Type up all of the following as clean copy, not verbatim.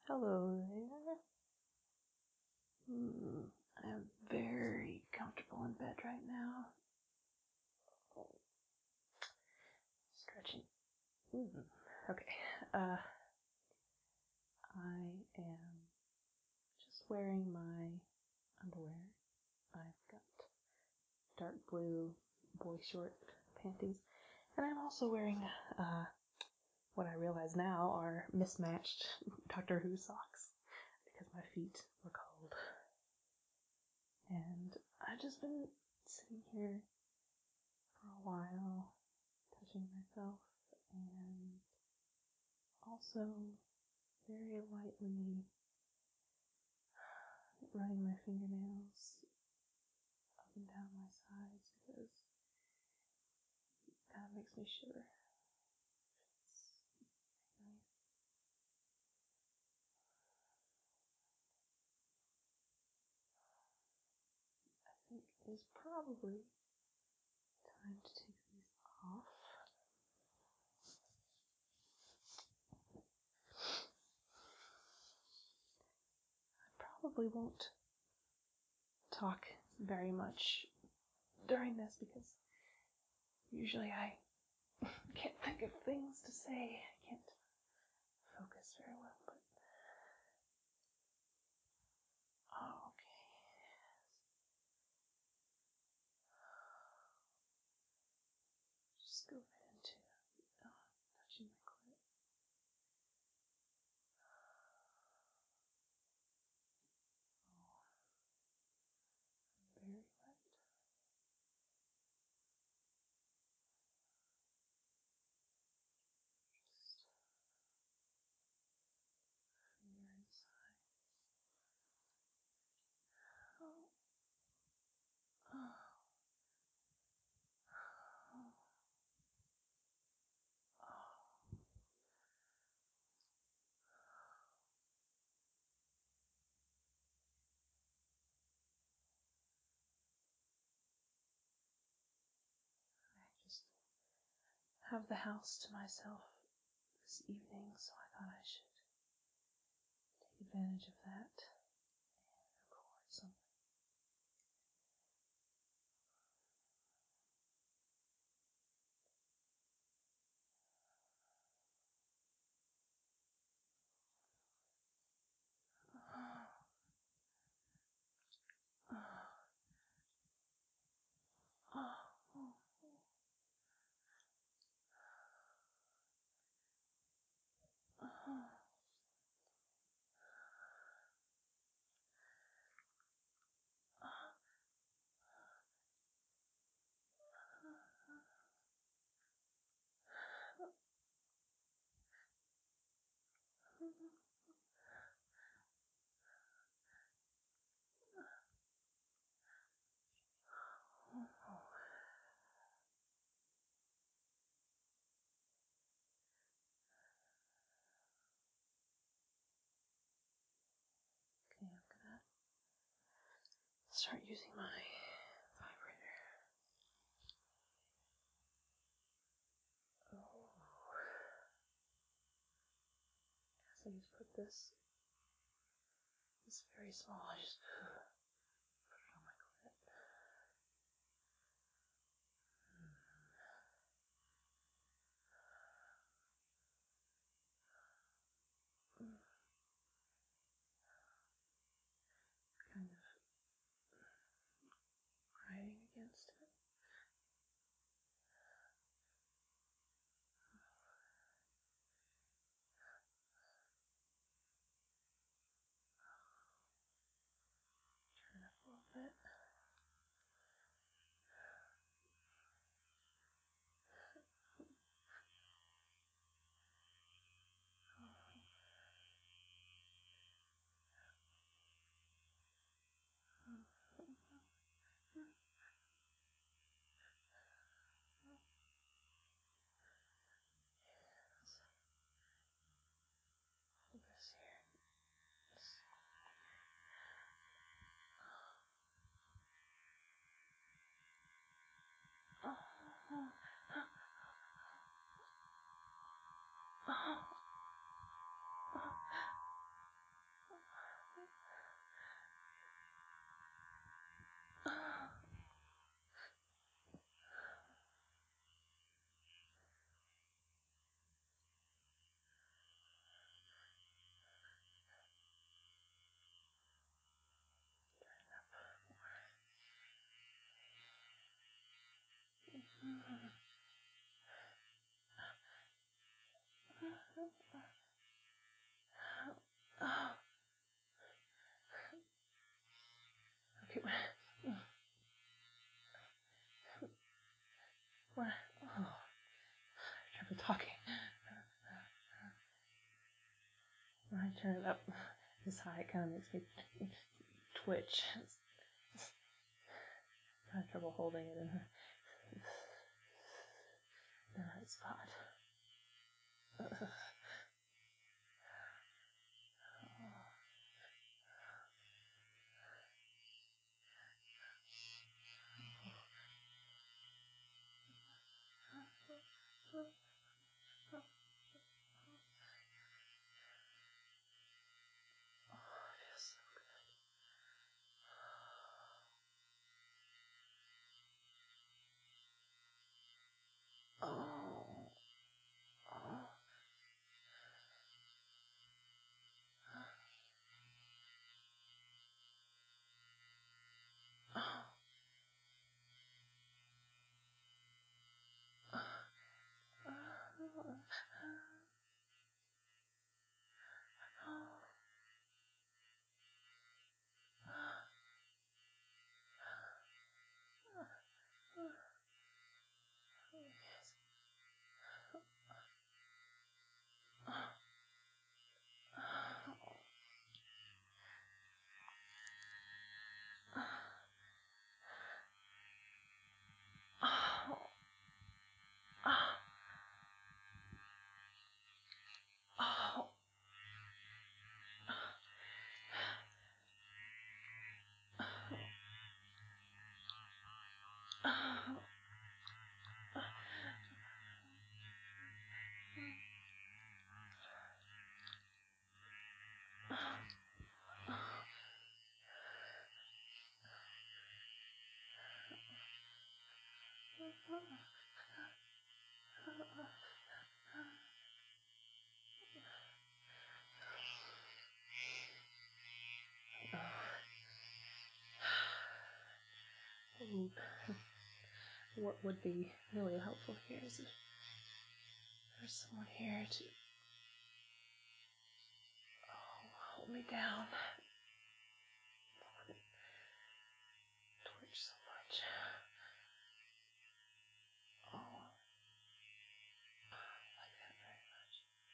Hello there. I'm very comfortable in bed right now. Stretching. Okay. I am just wearing my underwear. I've got dark blue boy short panties. And I'm also wearing what I realize now are mismatched Doctor Who socks because my feet were cold. And I've just been sitting here for a while, touching myself, and also very lightly running my fingernails up and down my sides because it kind of makes me shiver. I think it's probably time to take these off. I probably won't talk very much during this because usually I can't think of things to say. I can't focus very well, but okay. Just go right into touching my clit. Very wet. Just finger inside. Oh. I just have the house to myself this evening, so I thought I should take advantage of that and record something. Okay, I'm gonna start using my vibrator. Oh. So I just put this. It's very small. I just put it on my clit. Kind of riding against it. Okay, what? Oh, trouble talking. When I turn it up this high, it kind of makes me twitch. I have trouble holding it in the right spot. Oh. What would be really helpful here is if there's someone here to hold me down. That wouldn't twitch so much. Oh, I like that very much.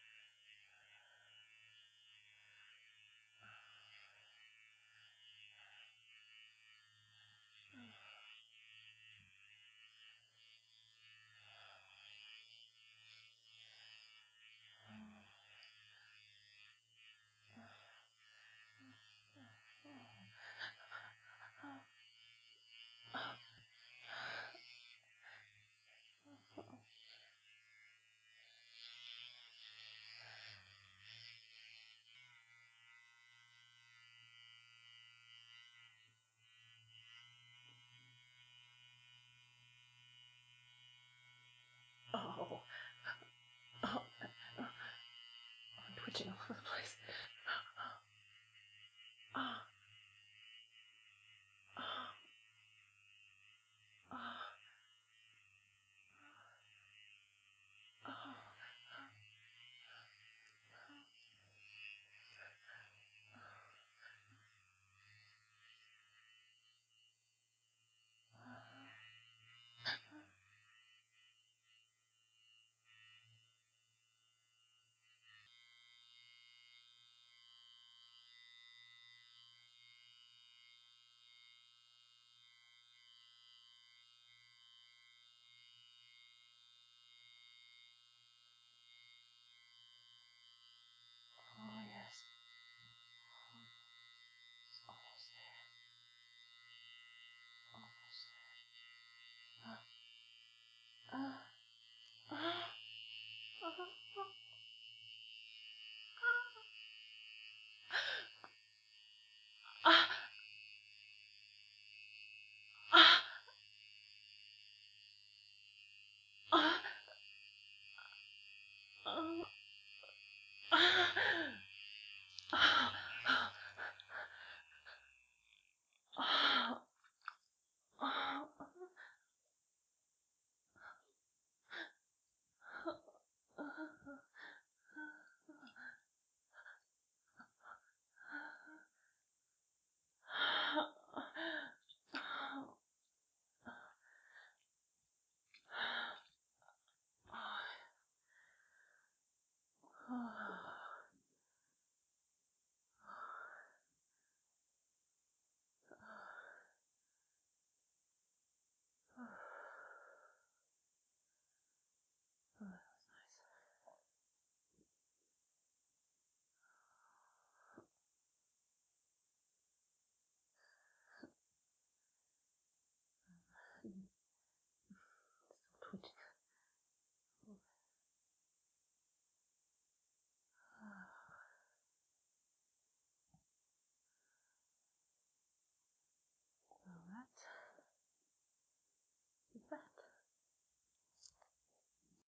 Oh, oh, I'm twitching all over the place. Oh, oh, oh, oh. Oh, yes. It's almost there. Almost there.